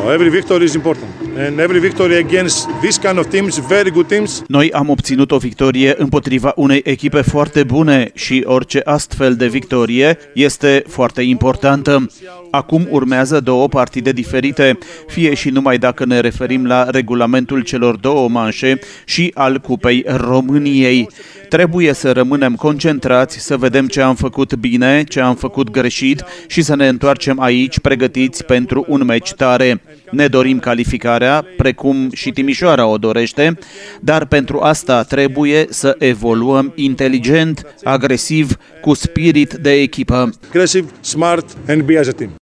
Every victory is important. And every victory against this kind of teams, very good teams. Noi am obținut o victorie împotriva unei echipe foarte bune și orice astfel de victorie este foarte importantă. Acum urmează două partide diferite, fie și numai dacă ne referim la regulamentul celor două manșe și al Cupei României. Trebuie să rămânem concentrați, să vedem ce am făcut bine, ce am făcut greșit și să ne întoarcem aici pregătiți pentru un meci tare. Ne dorim calificarea, precum și Timișoara o dorește, dar pentru asta trebuie să evoluăm inteligent, agresiv, cu spirit de echipă. Aggressive, smart and be as a team.